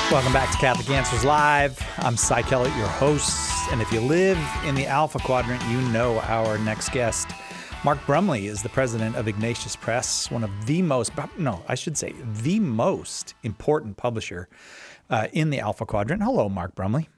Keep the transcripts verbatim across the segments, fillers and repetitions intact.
Welcome back to Catholic Answers Live. I'm Cy Kellett, your host. And if you live in the Alpha Quadrant, you know our next guest. Mark Brumley is the president of Ignatius Press, one of the most, no, I should say the most important publisher uh, in the Alpha Quadrant. Hello, Mark Brumley.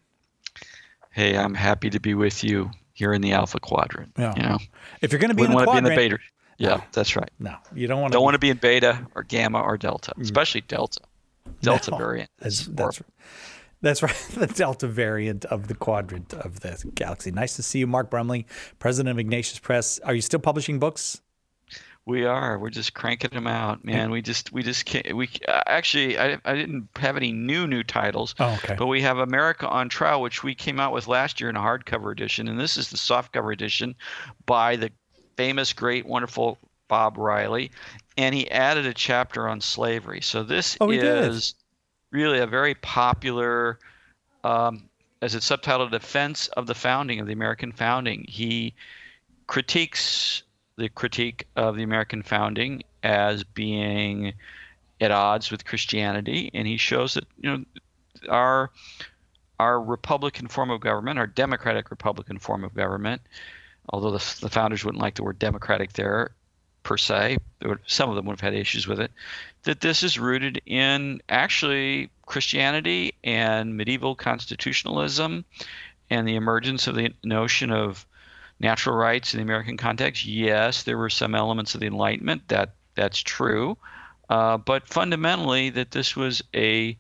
Hey, I'm happy to be with you here in the Alpha Quadrant. Yeah. You know, if you're going to be in the quadrant, be in the beta. Yeah, no, that's right. No, you don't want to. Don't be, want to be in beta or gamma or delta, especially delta. Delta no, variant. That's, that's, that's right. The Delta variant of the quadrant of the galaxy. Nice to see you, Mark Brumley, president of Ignatius Press. Are you still publishing books? We are. We're just cranking them out, man. We just, we just can't. We uh, actually, I, I didn't have any new, new titles. Oh, okay. But we have America on Trial, which we came out with last year in a hardcover edition, and this is the softcover edition by the famous, great, wonderful Bob Riley, and he added a chapter on slavery. So this oh, is really a very popular, um, as it's subtitled, Defense of the Founding, of the American Founding. He critiques the critique of the American founding as being at odds with Christianity, and he shows that, you know, our our Republican form of government, our democratic Republican form of government, although the, the founders wouldn't like the word democratic there per se, would, some of them would have had issues with it, that this is rooted in actually Christianity and medieval constitutionalism and the emergence of the notion of natural rights in the American context. Yes, there were some elements of the Enlightenment, that that's true, uh, but fundamentally that this was a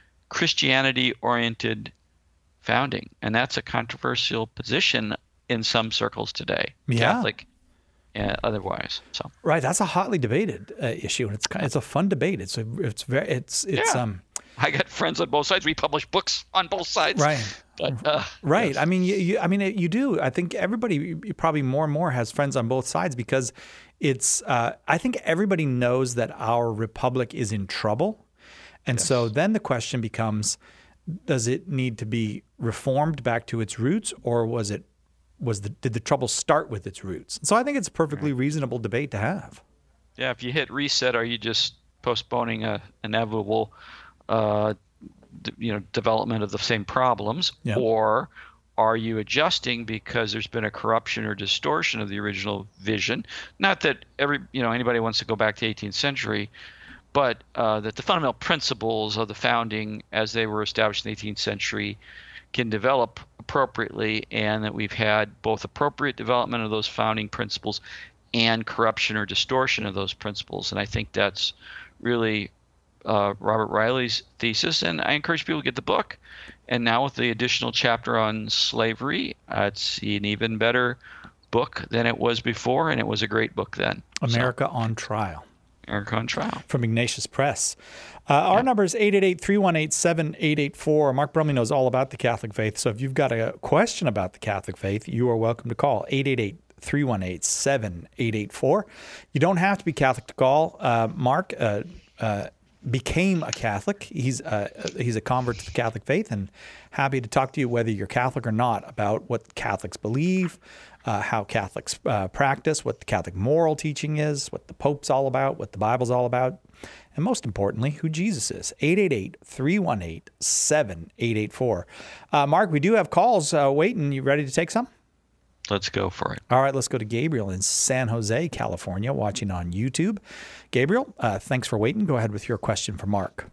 Christianity-oriented founding, and that's a controversial position in some circles today, yeah. Catholic and otherwise. So right, that's a hotly debated uh, issue, and it's kind of, it's a fun debate. It's a, it's very it's it's yeah. um. I got friends on both sides. We publish books on both sides. Right. But, uh, right. Yes. I mean, you, you, I mean, you do. I think everybody probably more and more has friends on both sides because it's. Uh, I think everybody knows that our republic is in trouble, and Yes. so then the question becomes: does it need to be reformed back to its roots, or was it was the did the trouble start with its roots? So I think it's a perfectly reasonable debate to have. Yeah. If you hit reset, are you just postponing a inevitable Uh, d- you know, development of the same problems, Yeah. or are you adjusting because there's been a corruption or distortion of the original vision? Not that every, you know, anybody wants to go back to the eighteenth century, but uh, that the fundamental principles of the founding as they were established in the eighteenth century can develop appropriately, and that we've had both appropriate development of those founding principles and corruption or distortion of those principles. And I think that's really Uh, Robert Riley's thesis, and I encourage people to get the book. And now with the additional chapter on slavery, uh, it's an even better book than it was before, and it was a great book then. America so, on Trial. America on Trial. From Ignatius Press. Uh, our yeah. number is eight eight eight, three one eight, seven eight eight four. Mark Brumley knows all about the Catholic faith, so if you've got a question about the Catholic faith, you are welcome to call eight eight eight, three one eight, seven eight eight four. You don't have to be Catholic to call. Uh, Mark uh, uh, became a Catholic. He's uh, he's a convert to the Catholic faith, and happy to talk to you whether you're Catholic or not about what Catholics believe, uh, how Catholics uh, practice, what the Catholic moral teaching is, what the Pope's all about, what the Bible's all about, and most importantly, who Jesus is. eight eight eight, three one eight, seven eight eight four. Uh, Mark, we do have calls uh, waiting. You ready to take some? Let's go for it. All right, let's go to Gabriel in San Jose, California, watching on YouTube. Gabriel, uh, thanks for waiting. Go ahead with your question for Mark.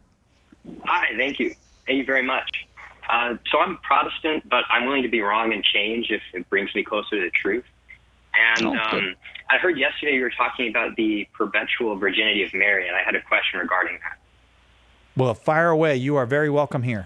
Hi, thank you. Thank you very much. Uh, so I'm Protestant, but I'm willing to be wrong and change if it brings me closer to the truth. And Oh, good. um, I heard yesterday you were talking about the perpetual virginity of Mary, and I had a question regarding that. Well, fire away. You are very welcome here.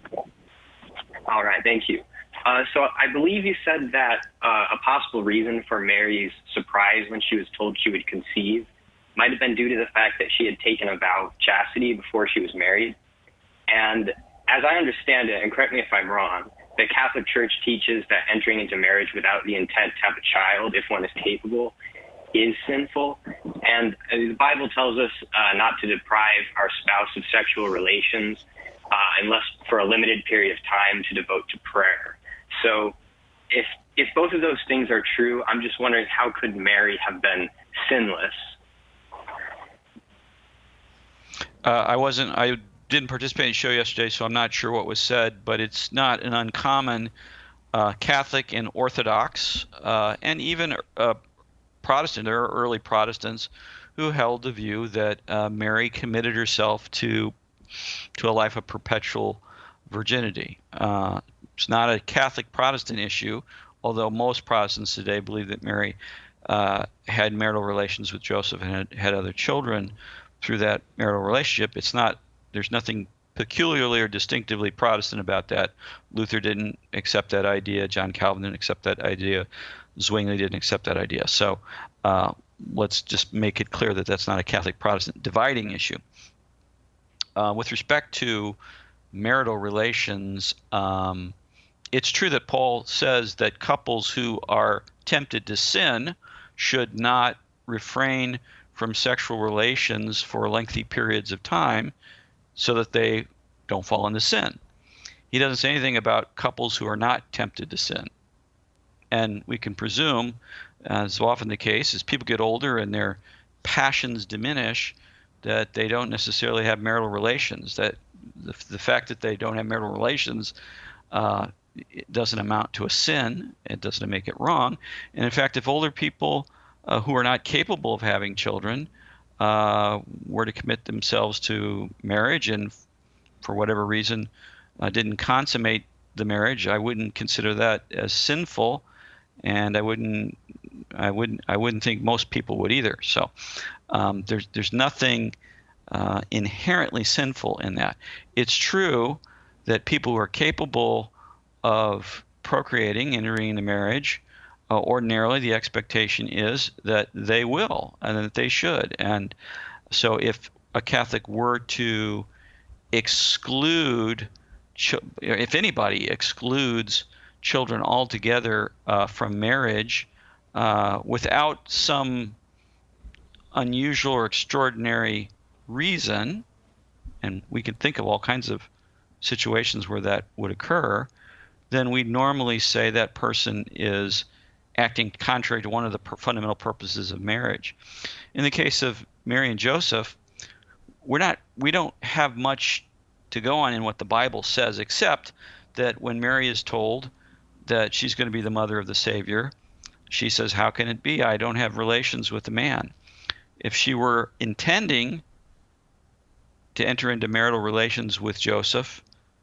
All right, thank you. Uh, so I believe you said that uh, a possible reason for Mary's surprise when she was told she would conceive might have been due to the fact that she had taken a vow of chastity before she was married. And as I understand it, and correct me if I'm wrong, the Catholic Church teaches that entering into marriage without the intent to have a child, if one is capable, is sinful. And uh, the Bible tells us uh, not to deprive our spouse of sexual relations uh, unless for a limited period of time to devote to prayer. So if if both of those things are true, I'm just wondering, how could Mary have been sinless? Uh, I wasn't. I didn't participate in the show yesterday, so I'm not sure what was said, but it's not an uncommon uh, Catholic and Orthodox uh, and even uh, Protestant, there are early Protestants who held the view that uh, Mary committed herself to to a life of perpetual virginity. Uh, it's not a Catholic Protestant issue, although most Protestants today believe that Mary uh, had marital relations with Joseph and had, had other children through that marital relationship. It's not, there's nothing peculiarly or distinctively Protestant about that. Luther didn't accept that idea. John Calvin didn't accept that idea. Zwingli didn't accept that idea. So uh, let's just make it clear that that's not a Catholic Protestant dividing issue. Uh, with respect to marital relations, um, it's true that Paul says that couples who are tempted to sin should not refrain from sexual relations for lengthy periods of time so that they don't fall into sin. He doesn't say anything about couples who are not tempted to sin. And we can presume, as is often the case, as people get older and their passions diminish, that they don't necessarily have marital relations, that the, the fact that they don't have marital relations uh, it doesn't amount to a sin. It doesn't make it wrong. And in fact, if older people uh, who are not capable of having children uh, were to commit themselves to marriage and for whatever reason uh, didn't consummate the marriage, I wouldn't consider that as sinful, and I wouldn't, I wouldn't, I wouldn't think most people would either. So um, there's there's nothing uh, inherently sinful in that. It's true that people who are capable of procreating, entering into marriage, uh, ordinarily the expectation is that they will and that they should. And so if a Catholic were to exclude, if anybody excludes children altogether uh, from marriage uh, without some unusual or extraordinary reason, and we can think of all kinds of situations where that would occur, then we normally say that person is acting contrary to one of the per- fundamental purposes of marriage. In the case of Mary and Joseph, we're not, we don't have much to go on in what the Bible says, except that when Mary is told that she's going to be the mother of the Savior, she says, "How can it be? I don't have relations with a man." If she were intending to enter into marital relations with Joseph,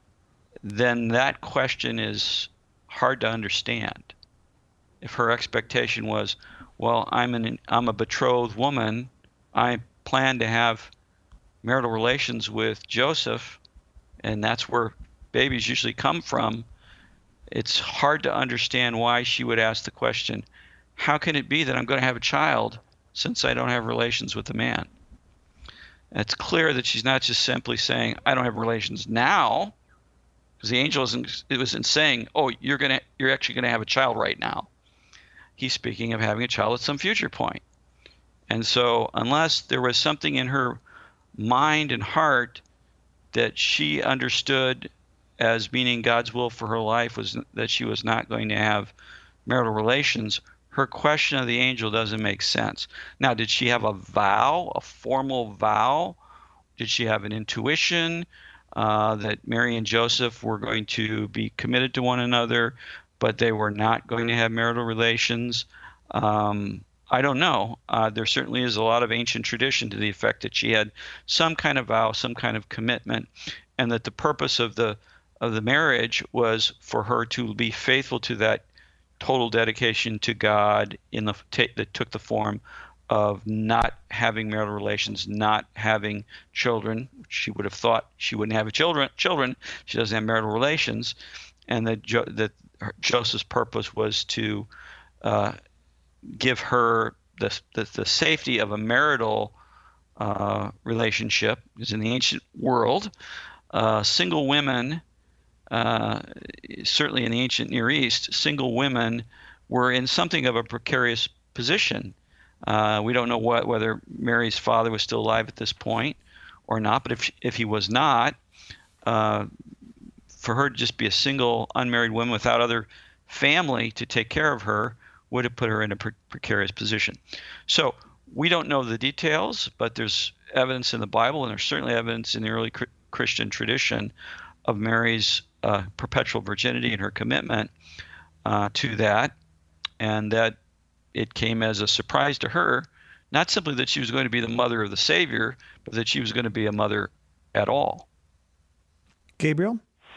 then that question is hard to understand. If her expectation was, well, I'm an I'm a betrothed woman, I plan to have marital relations with Joseph, and that's where babies usually come from, it's hard to understand why she would ask the question, how can it be that I'm going to have a child since I don't have relations with a man? It's clear that she's not just simply saying, I don't have relations now, because the angel isn't, it wasn't saying, oh, you're going to, you're actually going to have a child right now. He's speaking of having a child at some future point. And so unless there was something in her mind and heart that she understood as meaning God's will for her life was that she was not going to have marital relations, her question of the angel doesn't make sense. Now, did she have a vow, a formal vow? Did she have an intuition uh, that Mary and Joseph were going to be committed to one another, but they were not going to have marital relations? Um, I don't know. Uh, there certainly is a lot of ancient tradition to the effect that she had some kind of vow, some kind of commitment, and that the purpose of the of the marriage was for her to be faithful to that total dedication to God in the t- that took the form of not having marital relations, not having children. She would have thought she wouldn't have children. Children, she doesn't have marital relations, and that jo- that her, Joseph's purpose was to uh, give her the, the the safety of a marital uh, relationship. Because in the ancient world, uh, single women. Uh, certainly in the ancient Near East, single women were in something of a precarious position. Uh, we don't know what, whether Mary's father was still alive at this point or not, but if if he was not, uh, for her to just be a single unmarried woman without other family to take care of her would have put her in a pre- precarious position. So we don't know the details, but there's evidence in the Bible, and there's certainly evidence in the early Christian tradition of Mary's uh, perpetual virginity and her commitment uh, to that, and that it came as a surprise to her, not simply that she was going to be the mother of the Savior, but that she was going to be a mother at all. Gabriel?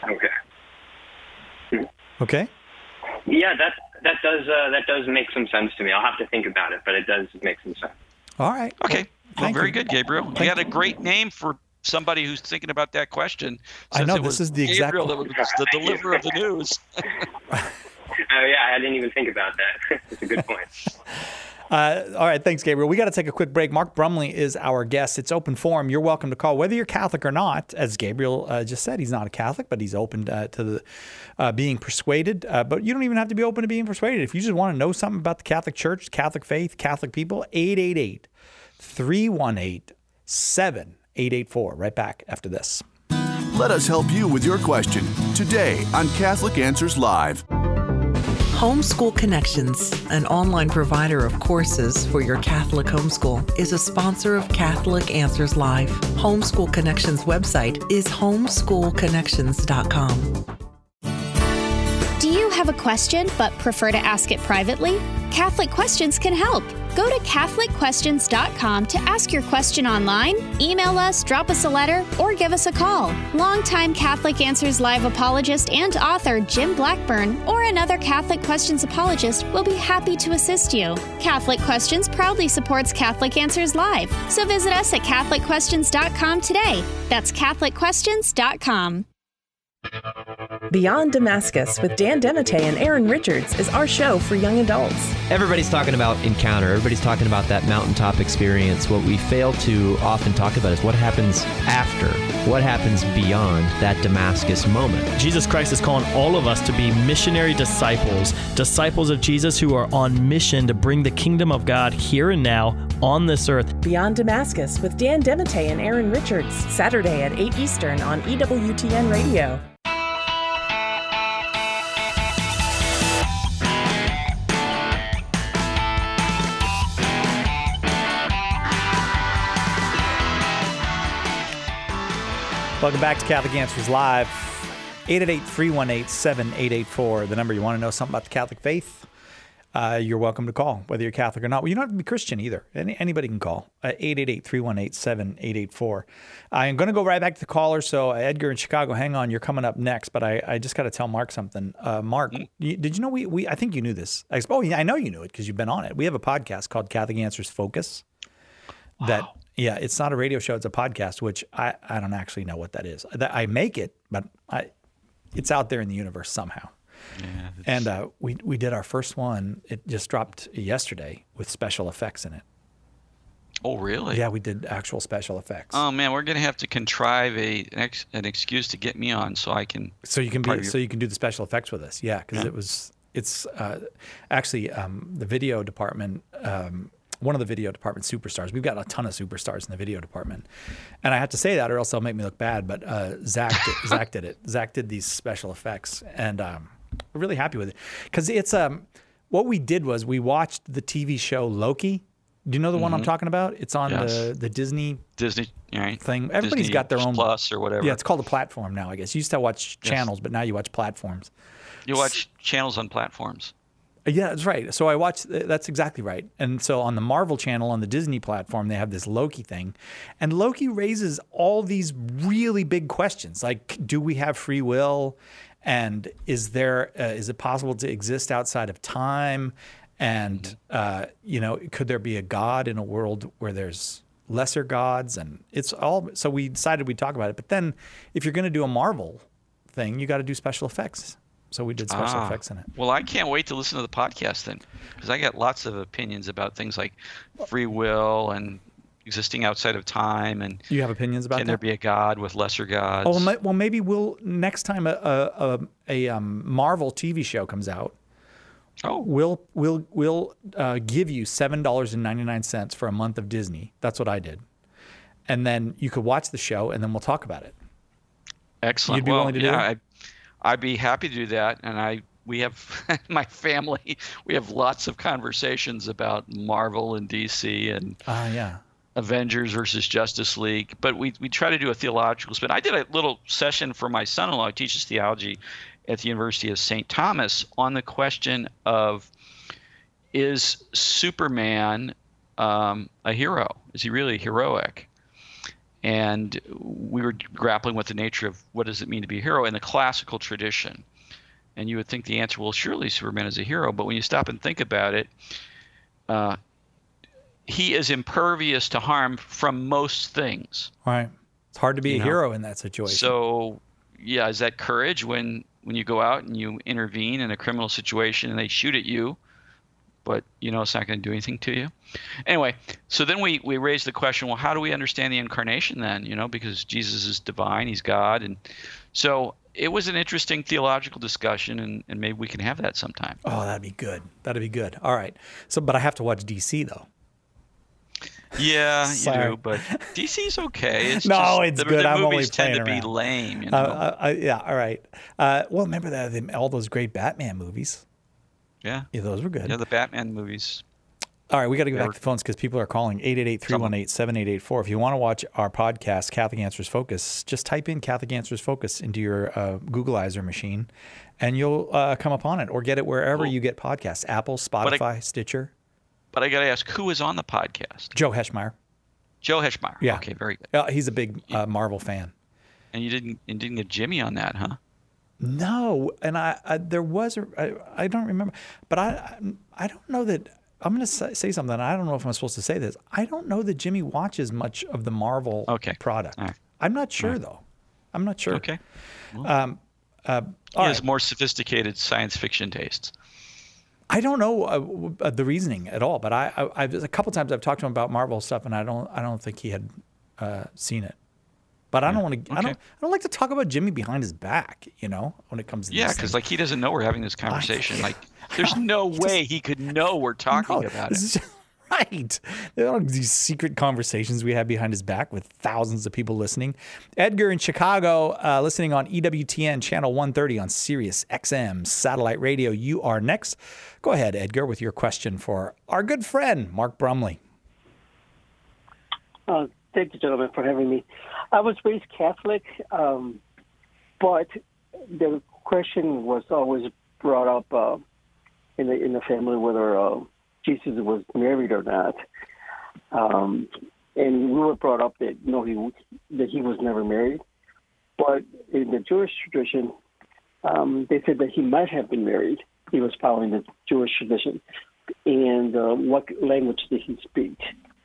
Okay. Okay. Yeah, that that does uh, that does make some sense to me. I'll have to think about it, but it does make some sense. All right. Okay. Well, Thank very you. good, Gabriel. Thank you had a you. great name for somebody who's thinking about that question. I since know, it this was is the exact- Gabriel that was the deliverer of the news. Oh yeah, I didn't even think about that. That's a good point. Uh, all right, thanks, Gabriel. We got to take a quick break. Mark Brumley is our guest. It's open forum. You're welcome to call, whether you're Catholic or not. As Gabriel uh, just said, he's not a Catholic, but he's open uh, to the uh, being persuaded. Uh, but you don't even have to be open to being persuaded. If you just want to know something about the Catholic Church, Catholic faith, Catholic people, eight eight eight, three one eight, seven eight eight four. Right back after this. Let us help you with your question today on Catholic Answers Live. Homeschool Connections, an online provider of courses for your Catholic homeschool, is a sponsor of Catholic Answers Live. Homeschool Connections website is homeschool connections dot com. Do you have a question but prefer to ask it privately? Catholic Questions can help. Go to Catholic Questions dot com to ask your question online, email us, drop us a letter, or give us a call. Longtime Catholic Answers Live apologist and author Jim Blackburn or another Catholic Questions apologist will be happy to assist you. Catholic Questions proudly supports Catholic Answers Live, so visit us at Catholic Questions dot com today. That's Catholic Questions dot com. Beyond Damascus with Dan Demite and Aaron Richards is our show for young adults. Everybody's talking about encounter. Everybody's talking about that mountaintop experience. What we fail to often talk about is what happens after, what happens beyond that Damascus moment. Jesus Christ is calling all of us to be missionary disciples, disciples of Jesus who are on mission to bring the kingdom of God here and now on this earth. Beyond Damascus with Dan Demite and Aaron Richards, Saturday at eight Eastern on E W T N Radio. Welcome back to Catholic Answers Live. eight eight eight, three one eight, seven eight eight four, the number. You want to know something about the Catholic faith? Uh, you're welcome to call, whether you're Catholic or not. Well, you don't have to be Christian either. Any, anybody can call. Uh, eight eight eight, three one eight, seven eight eight four. I'm going to go right back to the caller. So uh, Edgar in Chicago, hang on. You're coming up next. But I, I just got to tell Mark something. Uh, Mark, you, did you know we, we, I think you knew this. I, oh, yeah, I know you knew it because you've been on it. We have a podcast called Catholic Answers Focus. Wow. That Yeah, it's not a radio show. It's a podcast, which I, I don't actually know what that is. That I make it, but I it's out there in the universe somehow. Yeah, and uh, we we did our first one. It just dropped yesterday with special effects in it. Oh, really? Yeah, we did actual special effects. Oh man, we're gonna have to contrive a an, ex, an excuse to get me on so I can. So you can part be of your- so you can do the special effects with us. Yeah, because Yeah. it was it's uh, actually um, the video department. Um, one of the video department superstars. We've got a ton of superstars in the video department, and I have to say that, or else they'll make me look bad. But uh, Zach, did, Zach did it. Zach did these special effects, and um, we're really happy with it because it's um, what we did was we watched the T V show Loki. Do you know the one I'm Mhm. talking about? It's on Yes. the the Disney Disney right. thing. Everybody's Disney got their own Plus or whatever. Yeah, it's called a platform now. I guess you used to watch Yes. channels, but now you watch platforms. You watch channels on platforms. Yeah, that's right. So I watched, that's exactly right. And so on the Marvel channel, on the Disney platform, they have this Loki thing. And Loki raises all these really big questions, like, do we have free will? And is there, uh, is it possible to exist outside of time? And, uh, you know, could there be a God in a world where there's lesser gods? And it's all, so we decided we'd talk about it. But then if you're going to do a Marvel thing, you got to do special effects. So we did special Ah. effects in it. Well, I can't wait to listen to the podcast then, because I got lots of opinions about things like free will and existing outside of time, and You have opinions about can that? there be a God with lesser gods? Oh, well, ma- well, maybe we'll next time a a, a, a um, Marvel T V show comes out. Oh, we'll we'll we'll uh, give you seven dollars and ninety nine cents for a month of Disney. That's what I did, and then you could watch the show, and then we'll talk about it. excellent. You'd be well, willing to do yeah, it? I, I'd be happy to do that, and I we have my family. We have lots of conversations about Marvel and D C, and Ah, yeah. Avengers versus Justice League, but we we try to do a theological spin. I did a little session for my son-in-law who teaches theology at the University of Saint Thomas on the question of, is Superman um, a hero? Is he really heroic? And we were grappling with the nature of what does it mean to be a hero in the classical tradition. And you would think the answer, well, surely Superman is a hero. But when you stop and think about it, uh, he is impervious to harm from most things. Right. It's hard to be You a know? hero in that situation. So, yeah, is that courage when, when you go out and you intervene in a criminal situation and they shoot at you, but you know it's not going to do anything to you? Anyway, so then we, we raised the question, well, how do we understand the incarnation then? You know, because Jesus is divine, he's God. And so it was an interesting theological discussion, and, and maybe we can have that sometime. Oh, that'd be good. That'd be good. All right. So, but I have to watch D C though. Yeah, you Sorry. do, but D C's okay. It's No, just, it's the, good. The I'm movies only tend to playing be around. lame, you know. Uh, uh, yeah. All right. Uh, well, remember that all those great Batman movies? yeah. Yeah, those were good. Yeah, the Batman movies. All right, we got to go They back were- to the phones because people are calling eight eight eight, three one eight, seven eight eight four. If you want to watch our podcast, Catholic Answers Focus, just type in Catholic Answers Focus into your uh, Googleizer machine, and you'll uh, come upon it, or get it wherever Cool. you get podcasts: Apple, Spotify, Stitcher. But I got to ask, who is on the podcast? Joe Heschmeyer. Joe Heschmeyer. Yeah. Okay, very good. Uh, he's a big uh, Marvel fan. And you didn't and didn't get Jimmy on that, huh? No, and I, I there was a, I, I don't remember, but I I don't know that I'm going to say, say something. I don't know if I'm supposed to say this. I don't know that Jimmy watches much of the Marvel Okay. product. All right. I'm not sure All right. though. I'm not sure. Okay. Um, uh, He all has right. more sophisticated science fiction tastes. I don't know uh, w- uh, the reasoning at all, but I, I, I've a couple times I've talked to him about Marvel stuff, and I don't I don't think he had uh, seen it. But I don't want to. I Okay. don't. I don't like to talk about Jimmy behind his back. You know, when it comes to Yeah, these because things. like he doesn't know we're having this conversation. Like, there's no way he could know we're talking No, about this it. is- right. There are these secret conversations we have behind his back with thousands of people listening. Edgar in Chicago, uh, listening on E W T N channel one thirty on Sirius X M satellite radio. You are next. Go ahead, Edgar, with your question for our good friend Mark Brumley. Uh, thank you, gentlemen, for having me. I was raised Catholic, um, but the question was always brought up uh, in the in the family whether uh, Jesus was married or not, um, and we were brought up that no, he that he was never married. But in the Jewish tradition, um, they said that he might have been married. He was following the Jewish tradition. And uh, what language did he speak?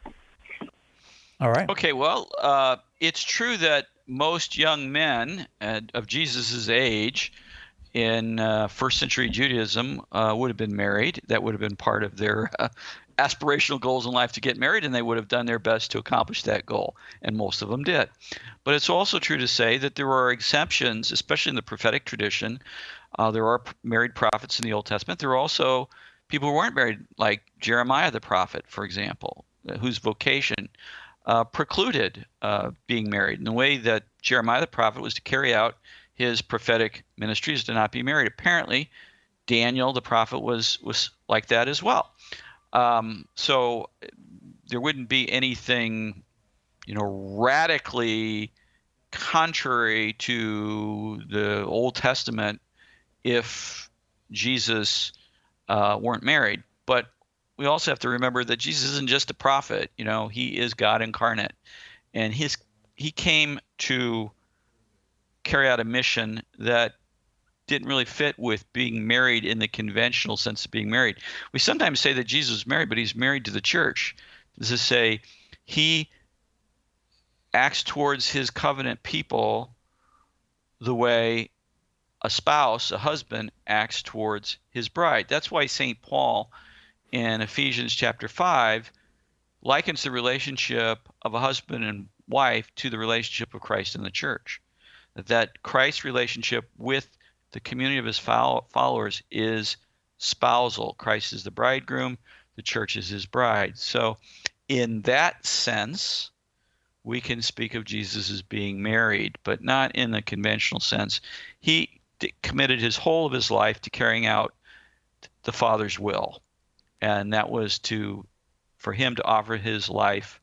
All right. Okay, well, uh, it's true that most young men uh, of Jesus' age in uh, first century Judaism uh, would have been married. That would have been part of their uh, aspirational goals in life, to get married, and they would have done their best to accomplish that goal, and most of them did. But it's also true to say that there are exceptions, especially in the prophetic tradition. Uh, there are married prophets in the Old Testament. There are also people who weren't married, like Jeremiah the prophet, for example, whose vocation uh, precluded uh, being married. And the way that Jeremiah the prophet was to carry out his prophetic ministry is to not be married. Apparently, Daniel the prophet was was like that as well. Um, so there wouldn't be anything, you know, radically contrary to the Old Testament if Jesus uh, weren't married. But we also have to remember that Jesus isn't just a prophet. You know, he is God incarnate, and his he came to carry out a mission that didn't really fit with being married in the conventional sense of being married. We sometimes say that Jesus was married, but he's married to the church. This is to say, he acts towards his covenant people the way a spouse, a husband, acts towards his bride. That's why Saint Paul in Ephesians chapter five likens the relationship of a husband and wife to the relationship of Christ and the church. That Christ's relationship with the community of his followers is spousal. Christ is the bridegroom, the church is his bride. So in that sense, we can speak of Jesus as being married, but not in the conventional sense. He d- committed his whole of his life to carrying out the Father's will, and that was to for him to offer his life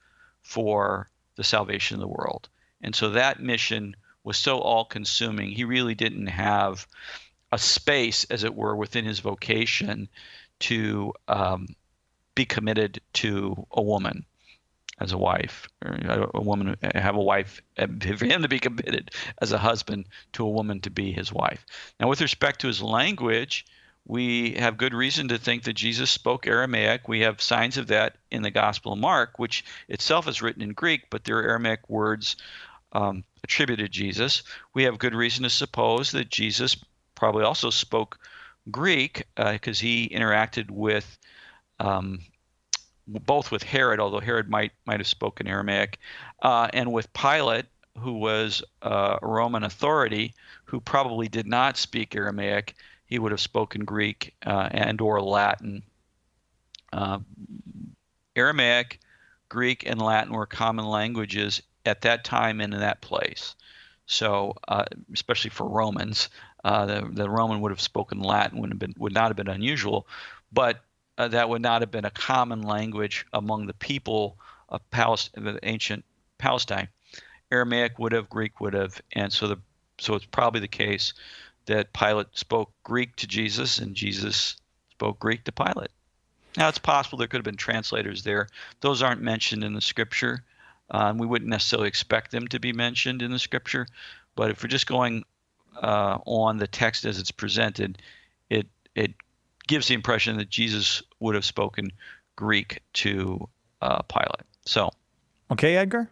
for the salvation of the world. And so that mission was so all-consuming. He really didn't have a space, as it were, within his vocation to um, be committed to a woman as a wife, or a woman have a wife, for him to be committed as a husband to a woman to be his wife. Now, with respect to his language, we have good reason to think that Jesus spoke Aramaic. We have signs of that in the Gospel of Mark, which itself is written in Greek, but there are Aramaic words um, attributed to Jesus. We have good reason to suppose that Jesus probably also spoke Greek because uh, he interacted with um, both with Herod, although Herod might might have spoken Aramaic, uh, and with Pilate, who was uh, a Roman authority, who probably did not speak Aramaic. He would have spoken Greek uh, and or Latin. Uh, Aramaic, Greek, and Latin were common languages at that time and in that place. So, uh, especially for Romans, uh, the, the Roman would have spoken Latin, would have been would not have been unusual, but uh, that would not have been a common language among the people of Palestine, the ancient Palestine. Aramaic would have, Greek would have, and so the so it's probably the case that Pilate spoke Greek to Jesus and Jesus spoke Greek to Pilate. Now, it's possible there could have been translators there. Those aren't mentioned in the Scripture. Um, we wouldn't necessarily expect them to be mentioned in the Scripture, but if we're just going uh, on the text as it's presented, it it gives the impression that Jesus would have spoken Greek to uh, Pilate. So, okay, Edgar.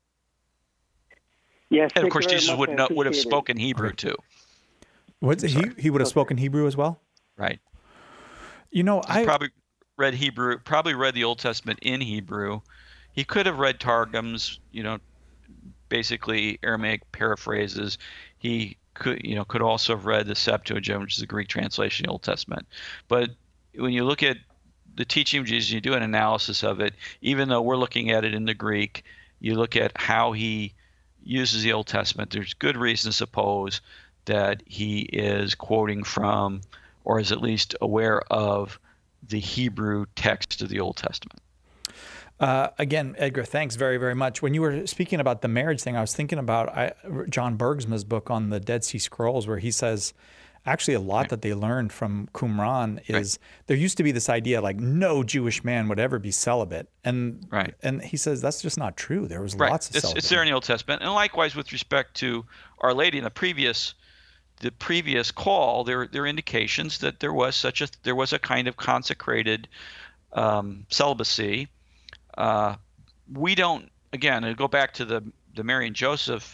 Yes, and of course Jesus would know, would have spoken Hebrew okay. too. What's he? He would have spoken Hebrew as well. Right. You know, He's I probably read Hebrew. Probably read the Old Testament in Hebrew. He could have read Targums, you know, basically Aramaic paraphrases. He could, you know, could also have read the Septuagint, which is the Greek translation of the Old Testament. But when you look at the teaching of Jesus, you do an analysis of it. Even though we're looking at it in the Greek, you look at how he uses the Old Testament. There's good reason to suppose that he is quoting from, or is at least aware of, the Hebrew text of the Old Testament. Uh, again, Edgar, thanks very, very much. When you were speaking about the marriage thing, I was thinking about I, John Bergsma's book on the Dead Sea Scrolls, where he says actually a lot right. that they learned from Qumran is right. there used to be this idea like no Jewish man would ever be celibate. And right. and he says that's just not true. There was right. lots of it's, celibacy. It's there in the Old Testament. And likewise with respect to Our Lady in the previous the previous call, there there are indications that there was such a there was a kind of consecrated um, celibacy. Uh, we don't, again, to go back to the, the Mary and Joseph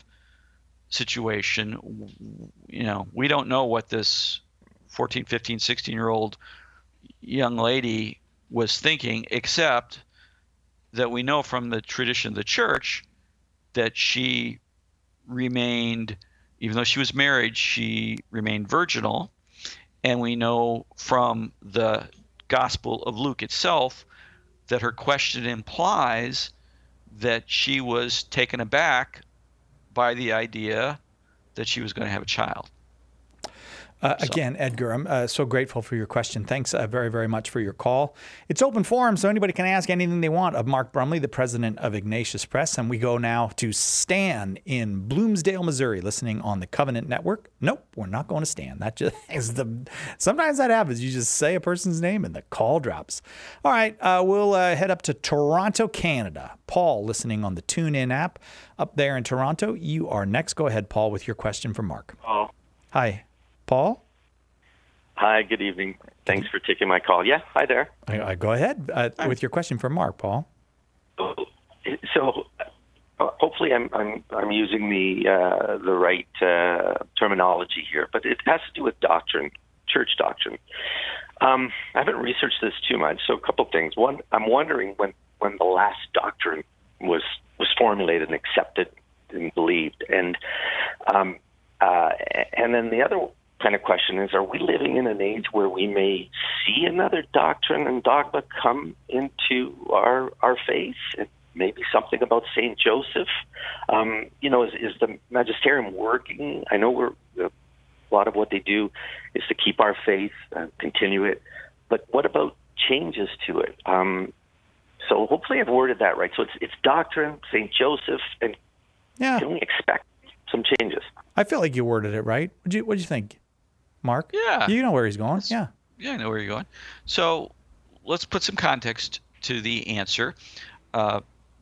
situation, you know, we don't know what this fourteen, fifteen, sixteen-year-old young lady was thinking, except that we know from the tradition of the church that she remained, even though she was married, she remained virginal. And we know from the Gospel of Luke itself that her question implies that she was taken aback by the idea that she was going to have a child. Uh, so. Again, Edgar, I'm uh, so grateful for your question. Thanks uh, very, very much for your call. It's open forum, so anybody can ask anything they want of Mark Brumley, the president of Ignatius Press. And we go now to Stan in Bloomsdale, Missouri, listening on the Covenant Network. Nope, we're not going to Stan. That just is the. Sometimes that happens. You just say a person's name and the call drops. All right, uh, we'll uh, head up to Toronto, Canada. Paul, listening on the TuneIn app up there in Toronto. You are next. Go ahead, Paul, with your question for Mark. Oh. Hi. Paul? Hi, good evening. Thanks for taking my call. Yeah, hi there. I, I go ahead uh, with your question for Mark, Paul. So, uh, hopefully, I'm I'm I'm using the uh, the right uh, terminology here, but it has to do with doctrine, church doctrine. Um, I haven't researched this too much, so a couple things. One, I'm wondering when when the last doctrine was was formulated and accepted and believed, and um, uh, and then the other kind of question is, are we living in an age where we may see another doctrine and dogma come into our our faith? Maybe something about Saint Joseph. Um, you know, is, is the magisterium working? I know we're a lot of what they do is to keep our faith, uh, continue it. But what about changes to it? Um, So hopefully I've worded that right. So it's it's doctrine, Saint Joseph, and yeah. can we expect some changes? I feel like you worded it right. What'd you What'd you think, Mark? Yeah, you know where he's going. That's, yeah, yeah, I know where you're going. So let's put some context to the answer. Uh,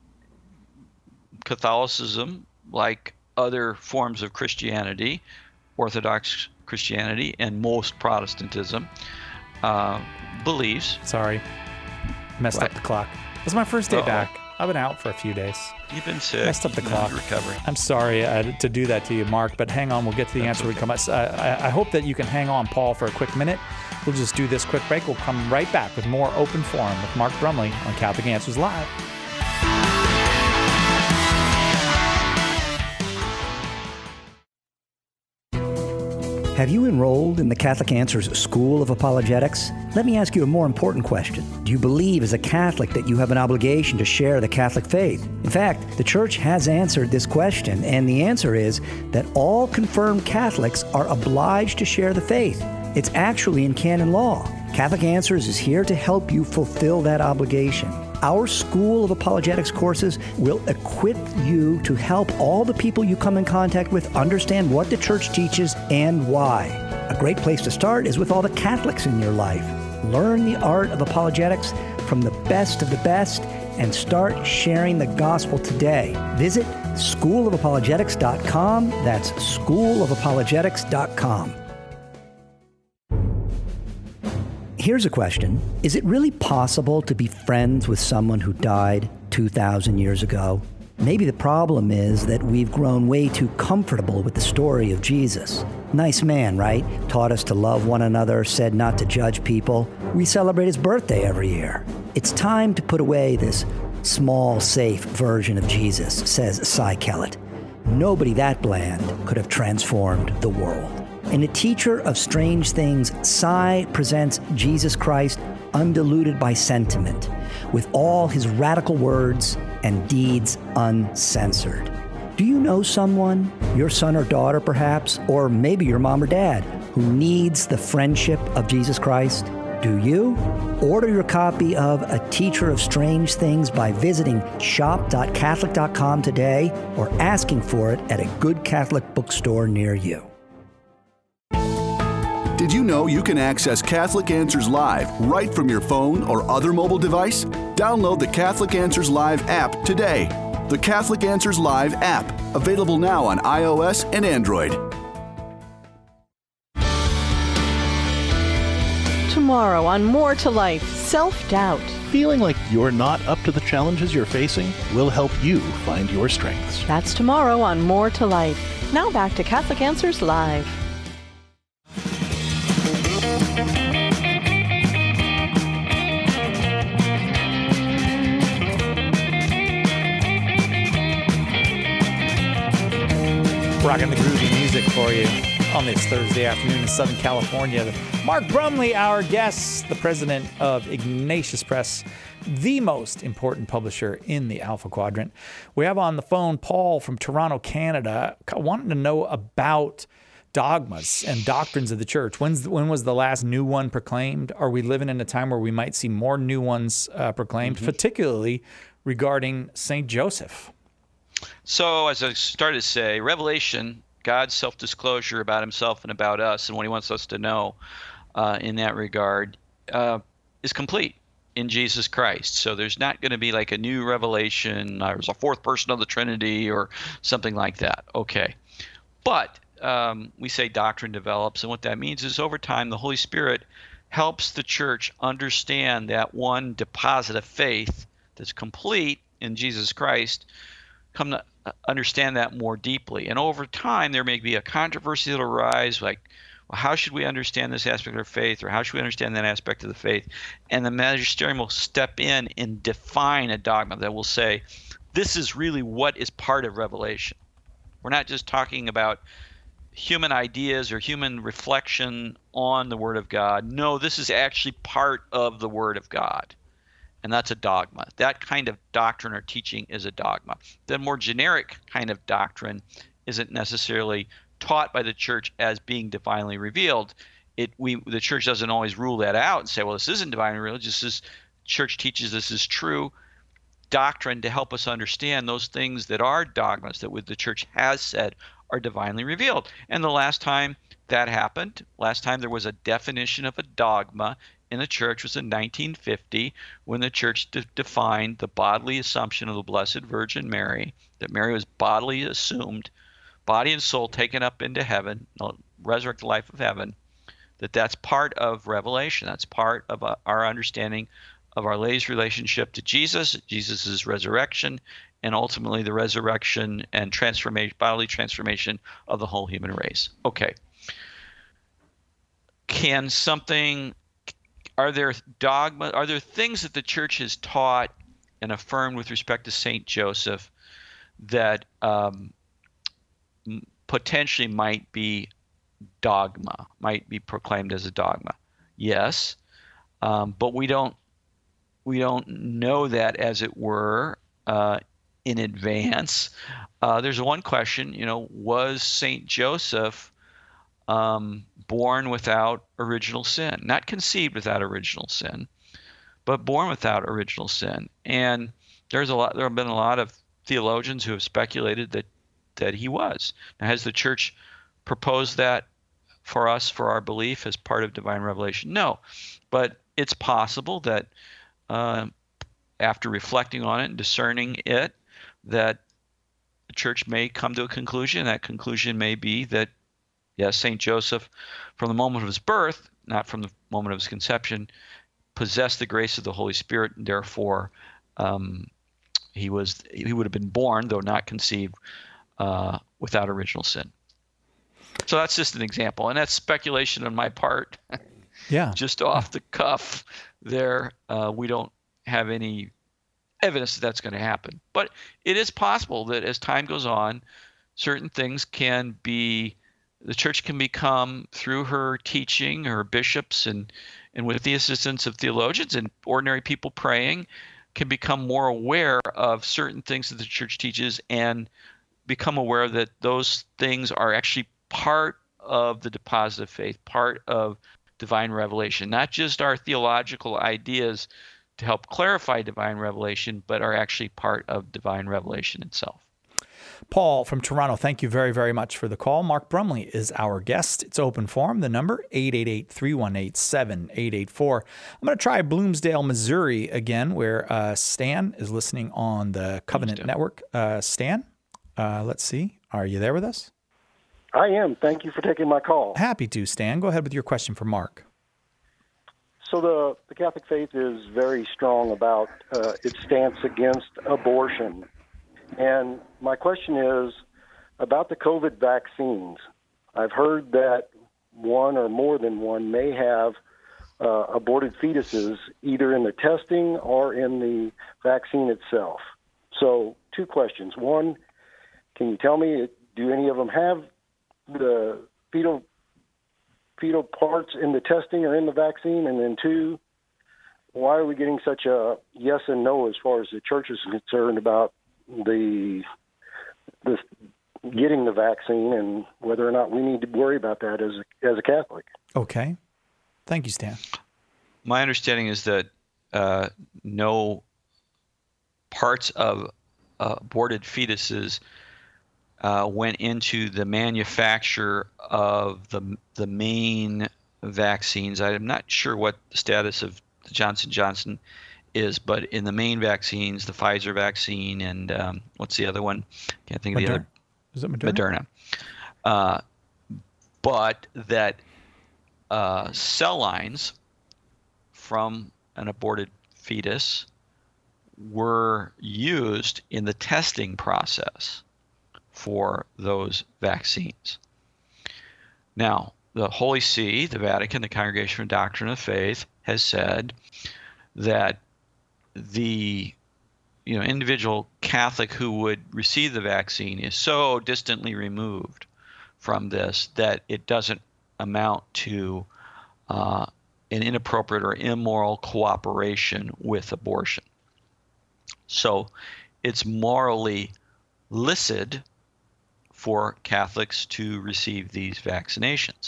Catholicism, like other forms of Christianity, Orthodox Christianity, and most Protestantism, uh, believes. Sorry, messed what? up the clock. This is my first day Uh-oh. back. I've been out for a few days. You've been sick. Messed up the You've clock. been recovering. I'm sorry uh, to do that to you, Mark, but hang on. We'll get to the That's answer. okay. We come. I, I, I hope that you can hang on, Paul, for a quick minute. We'll just do this quick break. We'll come right back with more Open Forum with Mark Brumley on Catholic Answers Live. Have you enrolled in the Catholic Answers School of Apologetics? Let me ask you a more important question. Do you believe as a Catholic that you have an obligation to share the Catholic faith? In fact, the Church has answered this question, and the answer is that all confirmed Catholics are obliged to share the faith. It's actually in canon law. Catholic Answers is here to help you fulfill that obligation. Our School of Apologetics courses will equip you to help all the people you come in contact with understand what the Church teaches and why. A great place to start is with all the Catholics in your life. Learn the art of apologetics from the best of the best and start sharing the gospel today. Visit school of apologetics dot com. That's school of apologetics dot com. Here's a question. Is it really possible to be friends with someone who died two thousand years ago? Maybe the problem is that we've grown way too comfortable with the story of Jesus. Nice man, right? Taught us to love one another, said not to judge people. We celebrate his birthday every year. It's time to put away this small, safe version of Jesus, says Cy Kellett. Nobody that bland could have transformed the world. In A Teacher of Strange Things, Cy presents Jesus Christ undiluted by sentiment, with all his radical words and deeds uncensored. Do you know someone, your son or daughter perhaps, or maybe your mom or dad, who needs the friendship of Jesus Christ? Do you? Order your copy of A Teacher of Strange Things by visiting shop dot catholic dot com today or asking for it at a good Catholic bookstore near you. Did you know you can access Catholic Answers Live right from your phone or other mobile device? Download the Catholic Answers Live app today. The Catholic Answers Live app, available now on iOS and Android. Tomorrow on More to Life, self-doubt. Feeling like you're not up to the challenges you're facing will help you find your strengths. That's tomorrow on More to Life. Now back to Catholic Answers Live. Rocking the groovy music for you on this Thursday afternoon in Southern California. Mark Brumley, our guest, the president of Ignatius Press, the most important publisher in the Alpha Quadrant. We have on the phone Paul from Toronto, Canada, wanting to know about dogmas and doctrines of the church. When's, when was the last new one proclaimed? Are we living in a time where we might see more new ones uh, proclaimed, mm-hmm. particularly regarding Saint Joseph? So, as I started to say, Revelation, God's self-disclosure about himself and about us and what he wants us to know uh, in that regard uh, is complete in Jesus Christ. So there's not going to be like a new revelation, or there's a fourth person of the Trinity or something like that. Okay. But um, we say doctrine develops, and what that means is over time the Holy Spirit helps the church understand that one deposit of faith that's complete in Jesus Christ, come to understand that more deeply. And over time, there may be a controversy that will arise, like, well, how should we understand this aspect of our faith, or how should we understand that aspect of the faith? And the magisterium will step in and define a dogma that will say, this is really what is part of Revelation. We're not just talking about human ideas or human reflection on the Word of God. No, this is actually part of the Word of God. And that's a dogma. That kind of doctrine or teaching is a dogma. The more generic kind of doctrine isn't necessarily taught by the church as being divinely revealed. It we the church doesn't always rule that out and say, well, this isn't divinely revealed. Just as church teaches this is true, doctrine to help us understand those things that are dogmas that the church has said are divinely revealed. And the last time that happened, last time there was a definition of a dogma in the church was in nineteen fifty, when the church de- defined the bodily assumption of the Blessed Virgin Mary, that Mary was bodily assumed, body and soul taken up into heaven, resurrected life of heaven, that that's part of Revelation. That's part of uh, our understanding of Our Lady's relationship to Jesus, Jesus' resurrection, and ultimately the resurrection and transformation, bodily transformation of the whole human race. Okay. Can something, are there dogma, are there things that the church has taught and affirmed with respect to Saint Joseph that um, potentially might be dogma, might be proclaimed as a dogma? Yes, um, but we don't we don't know that, as it were, uh, in advance. Uh, there's one question, you know, was Saint Joseph um, born without original sin? Not conceived without original sin, but born without original sin. And there's a lot. There have been a lot of theologians who have speculated that that he was. Now, has the church proposed that for us, for our belief, as part of divine revelation? No, but it's possible that uh, after reflecting on it and discerning it, that the church may come to a conclusion. That conclusion may be that, yes, Saint Joseph, from the moment of his birth, not from the moment of his conception, possessed the grace of the Holy Spirit, and therefore um, he was he would have been born, though not conceived, uh, without original sin. So that's just an example, and that's speculation on my part. Yeah. Just off the cuff there. Uh, we don't have any evidence that that's going to happen. But it is possible that as time goes on, certain things can be, the church can become, through her teaching, her bishops, and, and with the assistance of theologians and ordinary people praying, can become more aware of certain things that the church teaches and become aware that those things are actually part of the deposit of faith, part of divine revelation, not just our theological ideas to help clarify divine revelation, but are actually part of divine revelation itself. Paul from Toronto, thank you very, very much for the call. Mark Brumley is our guest. It's open forum. The number, eight eight eight, three one eight, seven eight eight four. I'm going to try Bloomsdale, Missouri again, where uh, Stan is listening on the Covenant Bloomsdale. Network. Uh, Stan, uh, let's see. Are you there with us? I am. Thank you for taking my call. Happy to, Stan. Go ahead with your question for Mark. So the, the Catholic faith is very strong about uh, its stance against abortion. And my question is about the COVID vaccines. I've heard that one or more than one may have uh, aborted fetuses either in the testing or in the vaccine itself. So two questions. One, can you tell me, do any of them have the fetal fetal parts in the testing or in the vaccine? And then two, why are we getting such a yes and no as far as the church is concerned about the this getting the vaccine and whether or not we need to worry about that as a, as a Catholic? Okay. Thank you, Stan. My understanding is that uh, no parts of uh, aborted fetuses Uh, went into the manufacture of the the main vaccines. I'm not sure what the status of the Johnson and Johnson is, but in the main vaccines, the Pfizer vaccine and um, what's the other one? Can't think of Moderna. the other. Is it Moderna? Moderna. Uh, but that uh, cell lines from an aborted fetus were used in the testing process for those vaccines. Now, the Holy See, the Vatican, the Congregation for Doctrine of Faith, has said that the you know individual Catholic who would receive the vaccine is so distantly removed from this that it doesn't amount to uh, an inappropriate or immoral cooperation with abortion. So it's morally licit for Catholics to receive these vaccinations.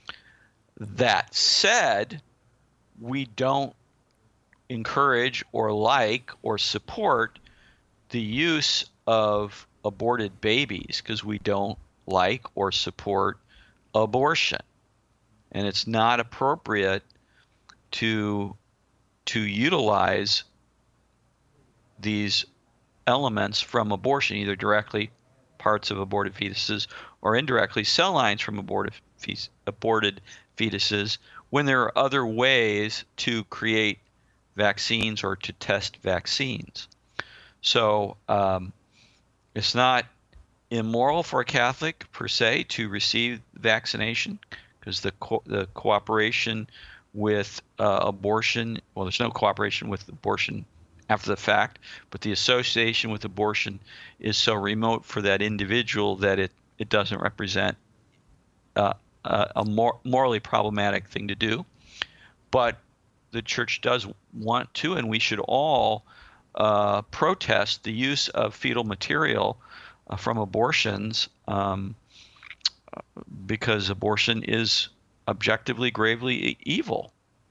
That said, we don't encourage or like or support the use of aborted babies because we don't like or support abortion. And it's not appropriate to to utilize these elements from abortion, either directly parts of aborted fetuses or indirectly cell lines from aborted, fe- aborted fetuses, when there are other ways to create vaccines or to test vaccines. So um, it's not immoral for a Catholic per se to receive vaccination, because the co- the cooperation with uh, abortion, well, there's no cooperation with abortion after the fact, but the association with abortion is so remote for that individual that it, it doesn't represent uh, a, a mor- morally problematic thing to do. But the church does want to, and we should all uh, protest the use of fetal material uh, from abortions, um, because abortion is objectively gravely e- evil.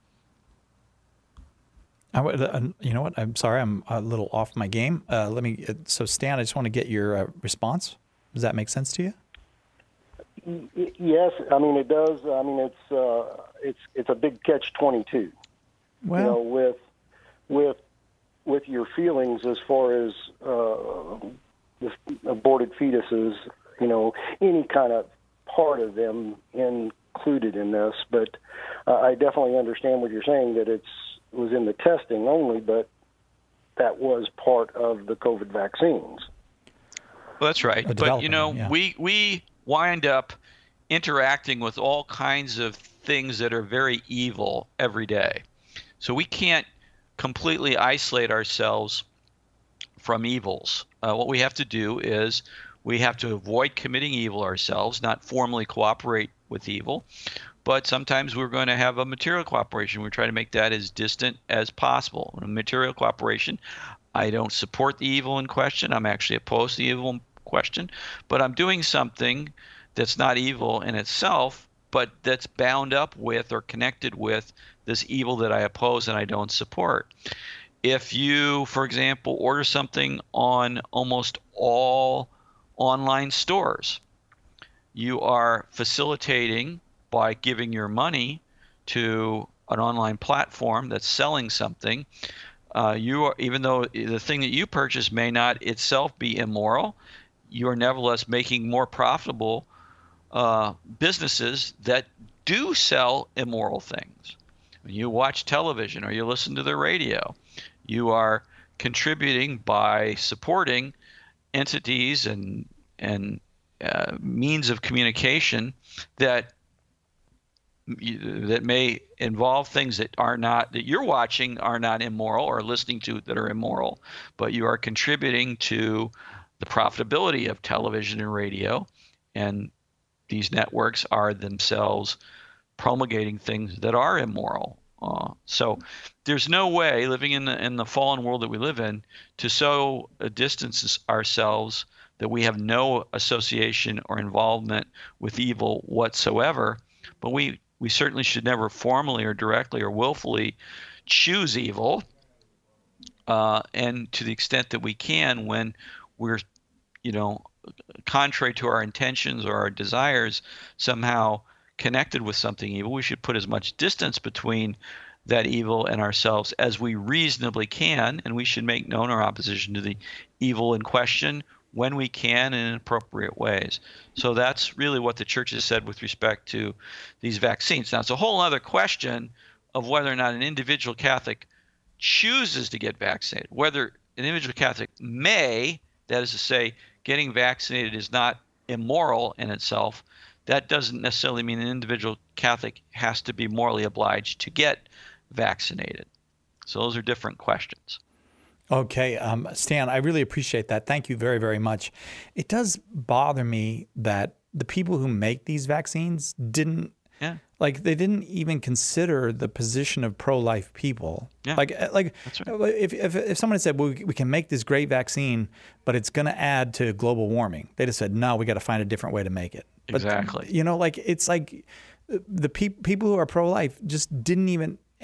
I would, uh, you know what? I'm sorry, I'm a little off my game. Uh, let me. Uh, so, Stan, I just want to get your uh, response. Does that make sense to you? Y- Yes, I mean it does. I mean it's uh, it's it's a big catch twenty-two. Well, you know, with with with your feelings as far as uh, the aborted fetuses, you know, any kind of part of them included in this. But uh, I definitely understand what you're saying, that it's it was in the testing only, but that was part of the COVID vaccines. Well, that's right. Or But, you know, developing, yeah. we we wind up interacting with all kinds of things that are very evil every day. So we can't completely isolate ourselves from evils. Uh, what we have to do is we have to avoid committing evil ourselves, not formally cooperate with evil. But sometimes we're going to have a material cooperation. We're trying to make that as distant as possible. In a material cooperation, I don't support the evil in question. I'm actually opposed to the evil in question. But I'm doing something that's not evil in itself, but that's bound up with or connected with this evil that I oppose and I don't support. If you, for example, order something on almost all online stores, you are facilitating, by giving your money to an online platform that's selling something, uh, you are, even though the thing that you purchase may not itself be immoral, you are nevertheless making more profitable uh, businesses that do sell immoral things. When you watch television or you listen to the radio, you are contributing by supporting entities and and uh, means of communication that that may involve things that are not, that you're watching are not immoral, or listening to that are immoral, but you are contributing to the profitability of television and radio, and these networks are themselves promulgating things that are immoral. Uh, so there's no way, living in the in the fallen world that we live in, to so uh, distance ourselves that we have no association or involvement with evil whatsoever. But we we certainly should never formally or directly or willfully choose evil. Uh, and to the extent that we can, when we're, you know, contrary to our intentions or our desires, somehow connected with something evil, we should put as much distance between that evil and ourselves as we reasonably can, and we should make known our opposition to the evil in question when we can and in appropriate ways. So that's really what the church has said with respect to these vaccines. Now, it's a whole other question of whether or not an individual Catholic chooses to get vaccinated. Whether an individual Catholic may, that is to say, getting vaccinated is not immoral in itself, that doesn't necessarily mean an individual Catholic has to be morally obliged to get vaccinated. So those are different questions. Okay, um, Stan, I really appreciate that. Thank you very, very much. It does bother me that the people who make these vaccines didn't, yeah. like, they didn't even consider the position of pro-life people. Yeah. Like, like right. if, if if someone had said, well, we can make this great vaccine, but it's going to add to global warming, they'd have said, no, we got to find a different way to make it. But, exactly. You know, like, it's like the pe- people who are pro-life just didn't even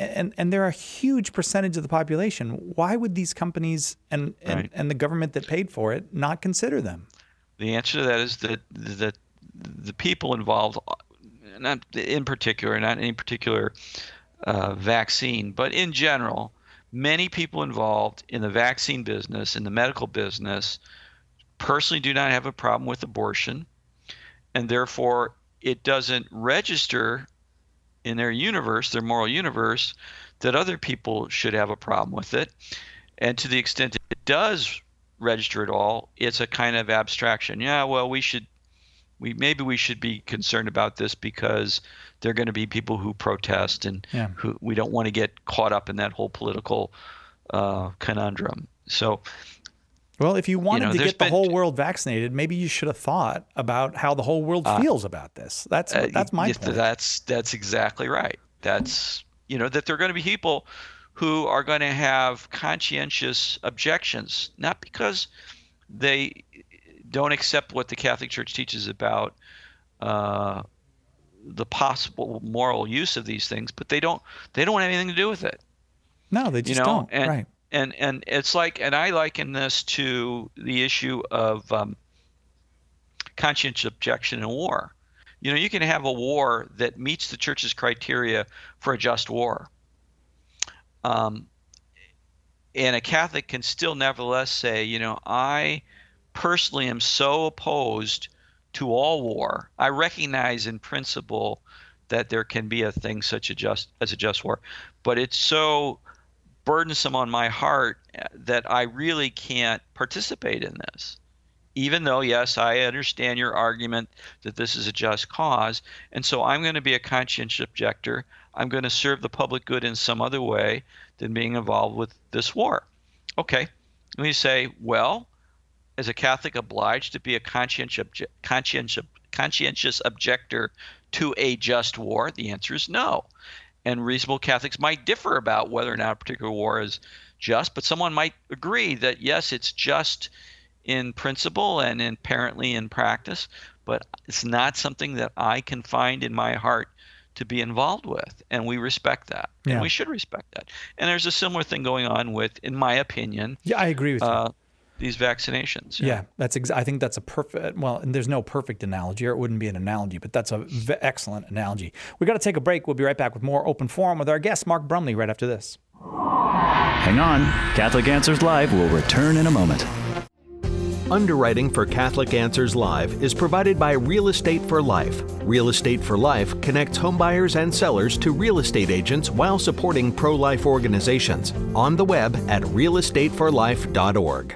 and, and they're a huge percentage of the population. Why would these companies and, and, Right. and the government that paid for it not consider them? The answer to that is that that the people involved, not in particular, not any particular uh, vaccine, but in general, many people involved in the vaccine business, in the medical business, personally do not have a problem with abortion, and therefore it doesn't register in their universe, their moral universe, that other people should have a problem with it. And to the extent it does register at all, it's a kind of abstraction. Yeah, well, we should, we maybe we should be concerned about this because there are going to be people who protest, and Yeah. who we don't want to get caught up in that whole political uh, conundrum. So, Well, if you wanted know, to there's get the been- whole world vaccinated, maybe you should have thought about how the whole world Uh, feels about this. That's Uh, that's my yes, point. That's that's exactly right. That's you know that there are going to be people who are going to have conscientious objections, not because they don't accept what the Catholic Church teaches about uh, the possible moral use of these things, but they don't they don't have anything to do with it. No, they just you know, don't. and, right. And and it's like, and I liken this to the issue of um, conscientious objection in war. You know, you can have a war that meets the church's criteria for a just war. Um, and a Catholic can still nevertheless say, you know, I personally am so opposed to all war. I recognize in principle that there can be a thing such a just as a just war, but it's so burdensome on my heart that I really can't participate in this. Even though, yes, I understand your argument that this is a just cause, and so I'm going to be a conscientious objector. I'm going to serve the public good in some other way than being involved with this war. Okay, and we say, well, is a Catholic obliged to be a conscientious, obje- conscientious, conscientious objector to a just war? The answer is no. And reasonable Catholics might differ about whether or not a particular war is just, but someone might agree that, yes, it's just in principle and apparently in practice, but it's not something that I can find in my heart to be involved with. And we respect that. Yeah. And we should respect that. And there's a similar thing going on with, in my opinion, Yeah, I agree with you. uh, these vaccinations. Yeah, that's ex- I think that's a perfect. Well, and there's no perfect analogy, or it wouldn't be an analogy, but that's a v- excellent analogy. We got to take a break. We'll be right back with more Open Forum with our guest Mark Brumley right after this. Hang on, Catholic Answers Live will return in a moment. Underwriting for Catholic Answers Live is provided by Real Estate for Life. Real Estate for Life connects homebuyers and sellers to real estate agents while supporting pro-life organizations. On the web at real estate for life dot org.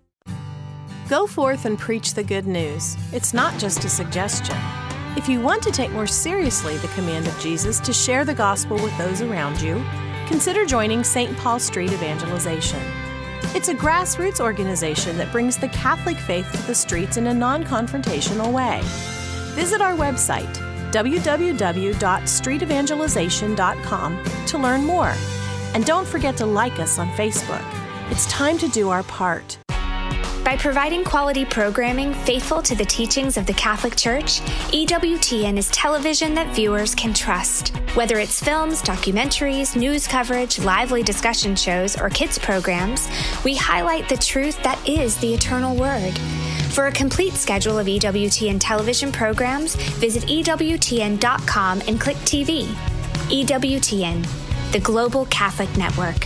Go forth and preach the good news. It's not just a suggestion. If you want to take more seriously the command of Jesus to share the gospel with those around you, consider joining Saint Paul Street Evangelization. It's a grassroots organization that brings the Catholic faith to the streets in a non-confrontational way. Visit our website, w w w dot street evangelization dot com, to learn more. And don't forget to like us on Facebook. It's time to do our part. By providing quality programming faithful to the teachings of the Catholic Church, E W T N is television that viewers can trust. Whether it's films, documentaries, news coverage, lively discussion shows, or kids programs, we highlight the truth that is the eternal Word. For a complete schedule of E W T N television programs, visit E W T N dot com and click T V. E W T N, the Global Catholic Network.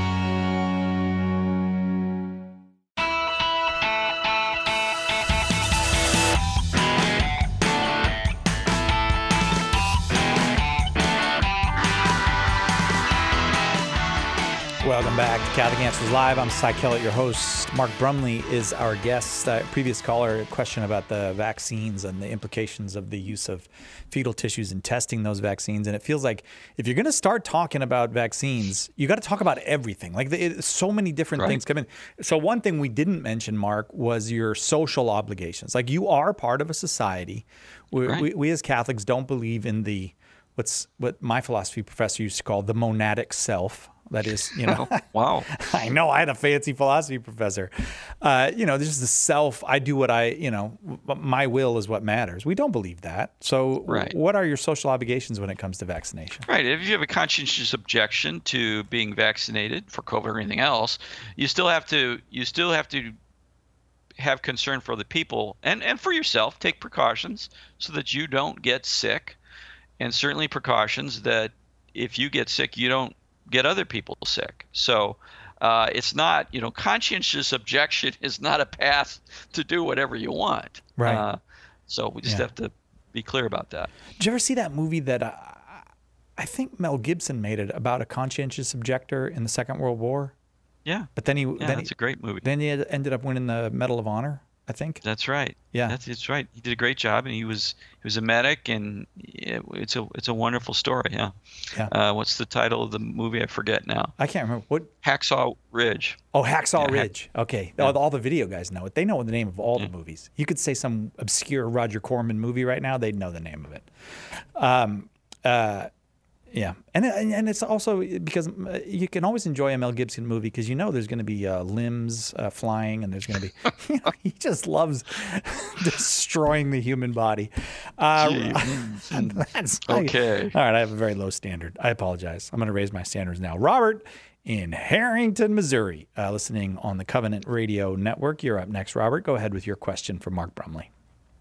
Welcome back to Catholic Answers Live. I'm Cy Kellett, your host. Mark Brumley is our guest. Uh, previous caller, a question about the vaccines and the implications of the use of fetal tissues and testing those vaccines. And it feels like if you're going to start talking about vaccines, you got to talk about everything. Like the, it, so many different Right. things come in. So one thing we didn't mention, Mark, was your social obligations. Like you are part of a society. We, Right. we, we as Catholics don't believe in the what's what my philosophy professor used to call the monadic self. That is, you know. Wow. I know. I had a fancy philosophy professor. Uh, you know, there's the self. I do what I, you know, my will is what matters. We don't believe that. So, right. what are your social obligations when it comes to vaccination? Right. If you have a conscientious objection to being vaccinated for COVID or anything else, you still have to. You still have to have concern for other people and and for yourself. Take precautions so that you don't get sick, and certainly precautions that if you get sick, you don't get other people sick. So uh, it's not, you know, conscientious objection is not a path to do whatever you want. Right. Uh, so we just Yeah. have to be clear about that. Did you ever see that movie that uh, I think Mel Gibson made it about a conscientious objector in the Second World War? Yeah. But then he, Yeah, then that's he, a great movie. Then he had- ended up winning the Medal of Honor, I think. That's right. Yeah. That's, that's right. He did a great job, and he was he was a medic, and it, it's a it's a wonderful story. Yeah. Yeah. Uh, what's the title of the movie? I forget now. I can't remember what. Hacksaw Ridge. Oh, Hacksaw Yeah, Hack- Ridge. Okay. Yeah. All, all the video guys know it. They know the name of all the movies. You could say some obscure Roger Corman movie right now, they'd know the name of it. Um, uh, yeah. And, and it's also because you can always enjoy a Mel Gibson movie because you know there's going to be uh, limbs uh, flying and there's going to be, you know, he just loves destroying the human body. Uh, that's Okay. all right. I have a very low standard. I apologize. I'm going to raise my standards now. Robert in Harrington, Missouri, uh, listening on the Covenant Radio Network. You're up next, Robert. Go ahead with your question for Mark Brumley.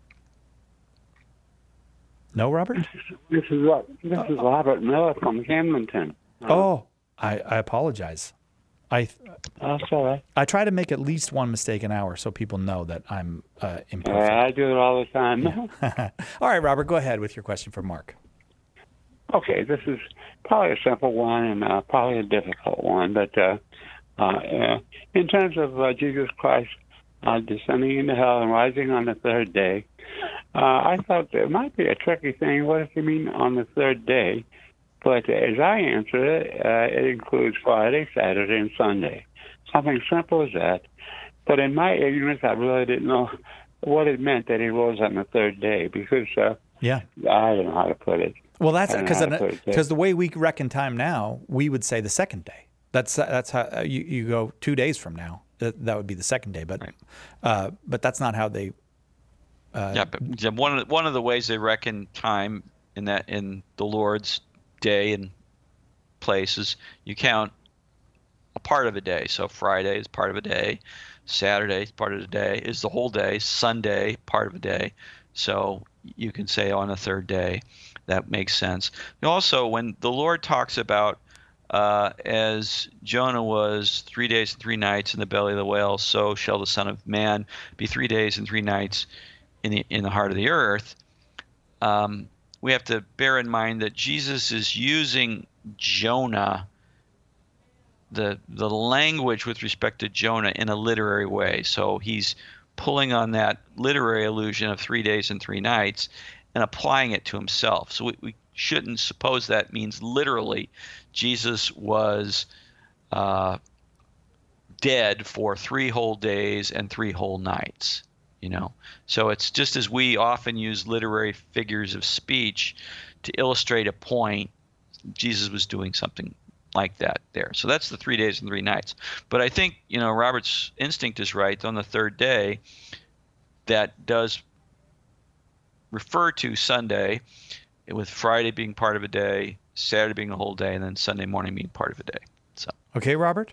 No, Robert? This is what this is Robert Miller from Hamilton. Oh, I, I apologize. I That's all right. I try to make at least one mistake an hour so people know that I'm uh, imperfect. Yeah, I do it all the time. All right, Robert, go ahead with your question for Mark. Okay, this is probably a simple one and uh, probably a difficult one, but uh, uh, uh, in terms of uh, Jesus Christ uh, descending into hell and rising on the third day, uh, I thought it might be a tricky thing. What does he mean on the third day? But as I answer it, uh, it includes Friday, Saturday, and Sunday. Something simple as that. But in my ignorance, I really didn't know what it meant that he rose on the third day because uh, Yeah. I don't know how to put it. Well, that's I don't know because how to put it. because the way we reckon time now, we would say the second day. That's that's how uh, you, you go two days from now. That, that would be the second day, but uh, but that's not how they. Uh, yeah, but yeah, one of the, one of the ways they reckon time in that in the Lord's day and place is you count a part of a day. So Friday is part of a day, Saturday is part of the day, is the whole day, Sunday part of a day. So you can say on the third day. That makes sense. Also, when the Lord talks about uh, as Jonah was three days and three nights in the belly of the whale, so shall the Son of Man be three days and three nights in the in the heart of the earth. Um, we have to bear in mind that Jesus is using Jonah, the the language with respect to Jonah, in a literary way. So he's pulling on that literary allusion of three days and three nights and applying it to himself. So we, we shouldn't suppose that means literally Jesus was uh, dead for three whole days and three whole nights. You know, so it's just as we often use literary figures of speech to illustrate a point, Jesus was doing something like that there. So that's the three days and three nights. But I think, you know, Robert's instinct is right. On the third day, that does refer to Sunday, with Friday being part of a day, Saturday being a whole day, and then Sunday morning being part of a day. So Okay, Robert?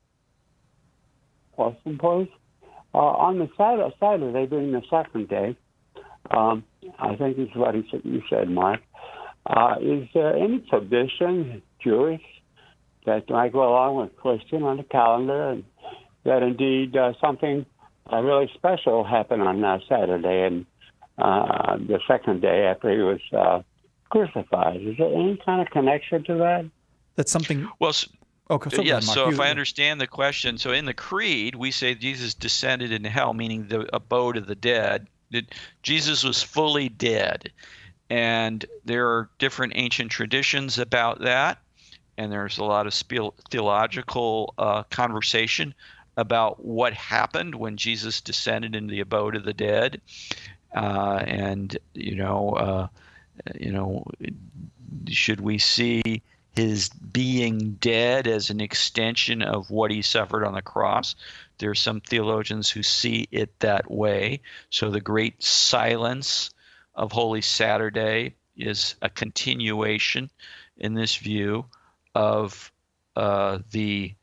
Question, please. Uh, on the Saturday, Saturday being the second day, um, I think is what he said, you said, Mark. Uh, is there any tradition, Jewish, that might go along with Christian on the calendar, and that indeed uh, something uh, really special happened on uh, Saturday and uh, the second day after he was uh, crucified? Is there any kind of connection to that? That's something. Well, s- Oh, so, yeah, Mark, so you- if I understand the question, so in the Creed, we say Jesus descended into hell, meaning the abode of the dead. That Jesus was fully dead. And there are different ancient traditions about that. And there's a lot of spe- theological uh, conversation about what happened when Jesus descended into the abode of the dead. Uh, and, you know, uh, you know, should we see his being dead as an extension of what he suffered on the cross. There are some theologians who see it that way. So the great silence of Holy Saturday is a continuation in this view of uh, the,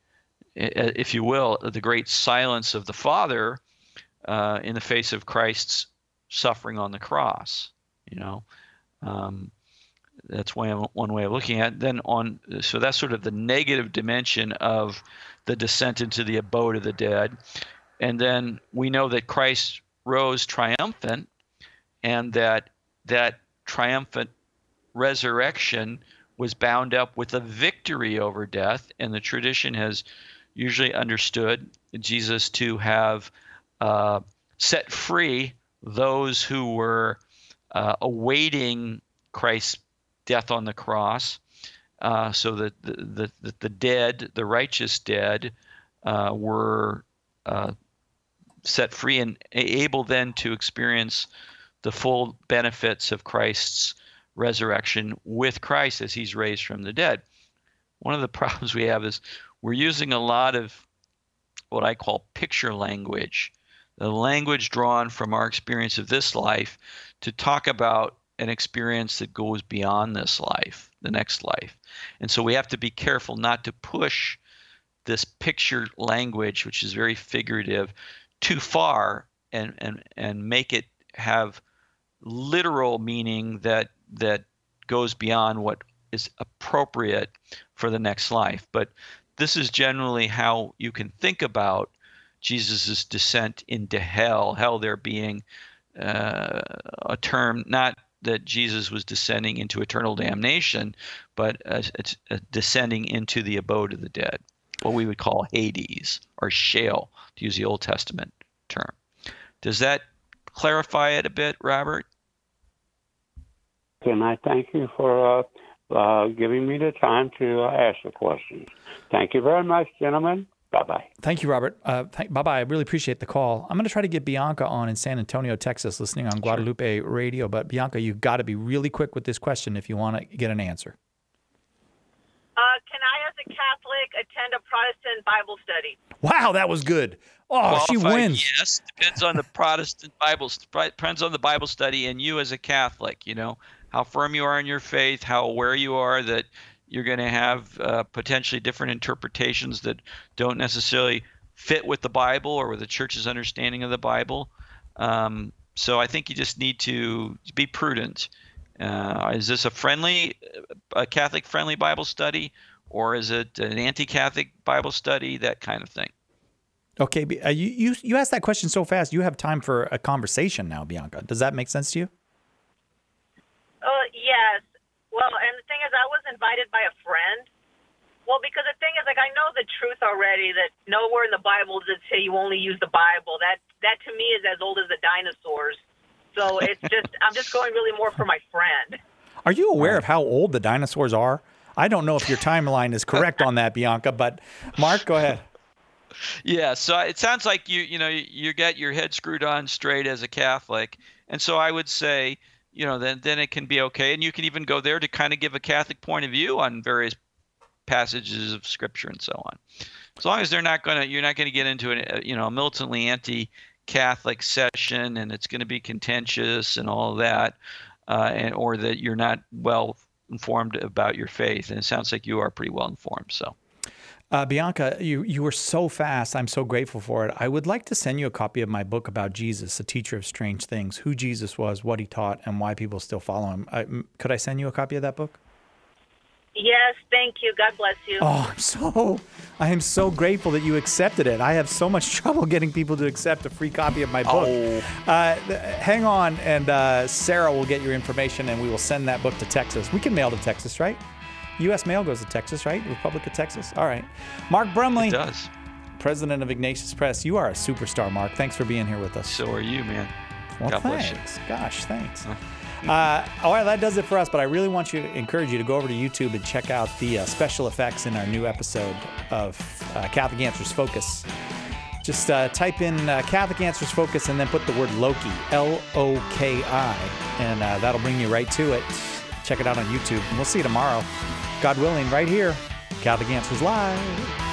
if you will, the great silence of the Father uh, in the face of Christ's suffering on the cross. You know, um, that's one one way of looking at it. Then on, so that's sort of the negative dimension of the descent into the abode of the dead. And then we know that Christ rose triumphant, and that that triumphant resurrection was bound up with a victory over death. And the tradition has usually understood Jesus to have uh, set free those who were uh, awaiting Christ's death on the cross, uh, so that the, the, the, the dead, the righteous dead, uh, were uh, set free and able then to experience the full benefits of Christ's resurrection with Christ as he's raised from the dead. One of the problems we have is we're using a lot of what I call picture language, the language drawn from our experience of this life to talk about an experience that goes beyond this life, the next life. And so we have to be careful not to push this picture language, which is very figurative, too far and and and make it have literal meaning that that goes beyond what is appropriate for the next life. But this is generally how you can think about Jesus's descent into hell, hell there being uh, a term not that Jesus was descending into eternal damnation, but uh, it's uh, descending into the abode of the dead, what we would call Hades or Sheol, to use the Old Testament term. Does that clarify it a bit, Robert? And I thank you for uh, uh, giving me the time to uh, ask the questions. Thank you very much, gentlemen. Bye-bye. Thank you, Robert. Uh, th- bye-bye. I really appreciate the call. I'm going to try to get Bianca on in San Antonio, Texas, listening on Guadalupe sure. Radio. But Bianca, you've got to be really quick with this question if you want to get an answer. Uh, can I, as a Catholic, attend a Protestant Bible study? Wow, that was good. Oh, Qualified, she wins. Yes, depends on the Protestant Bible, depends on the Bible study and you as a Catholic, you know, how firm you are in your faith, how aware you are that you're going to have uh, potentially different interpretations that don't necessarily fit with the Bible or with the church's understanding of the Bible. Um, so I think you just need to be prudent. Uh, is this a friendly, a Catholic-friendly Bible study, or is it an anti-Catholic Bible study, that kind of thing? Okay, uh, you, you, you asked that question so fast. You have time for a conversation now, Bianca. Does that make sense to you? Uh, yes. Well, and the thing is, I was invited by a friend. Well, because the thing is, like, I know the truth already, that nowhere in the Bible does it say you only use the Bible. That, that to me is as old as the dinosaurs. So it's just, I'm just going really more for my friend. Are you aware of how old the dinosaurs are? I don't know if your timeline is correct on that, Bianca, but Mark, go ahead. Yeah, so it sounds like you, you know, you get your head screwed on straight as a Catholic. And so I would say, you know, then then it can be okay. And you can even go there to kind of give a Catholic point of view on various passages of Scripture and so on. As long as they're not going to, you're not going to get into a, you know, a militantly anti-Catholic session and it's going to be contentious and all of that, uh, and or that you're not well informed about your faith. And it sounds like you are pretty well informed. So. Uh, Bianca, you, you were so fast. I'm so grateful for it. I would like to send you a copy of my book about Jesus, a teacher of strange things, who Jesus was, what he taught, and why people still follow him. I, could I send you a copy of that book? Yes, thank you. God bless you. Oh, I'm so, I am so grateful that you accepted it. I have so much trouble getting people to accept a free copy of my book. Oh. Uh, hang on, and uh, Sarah will get your information, and we will send that book to Texas. We can mail to Texas, right? U S mail goes to Texas, right? Republic of Texas. All right. Mark Brumley. It does. President of Ignatius Press. You are a superstar, Mark. Thanks for being here with us. So are you, man. Well, God thanks. bless you. Gosh, thanks. uh, all right, that does it for us, but I really want you to encourage you to go over to YouTube and check out the uh, special effects in our new episode of uh, Catholic Answers Focus. Just uh, type in uh, Catholic Answers Focus and then put the word Loki, L O K I, and uh, that'll bring you right to it. Check it out on YouTube, and we'll see you tomorrow. God willing, right here, Catholic Answers Live.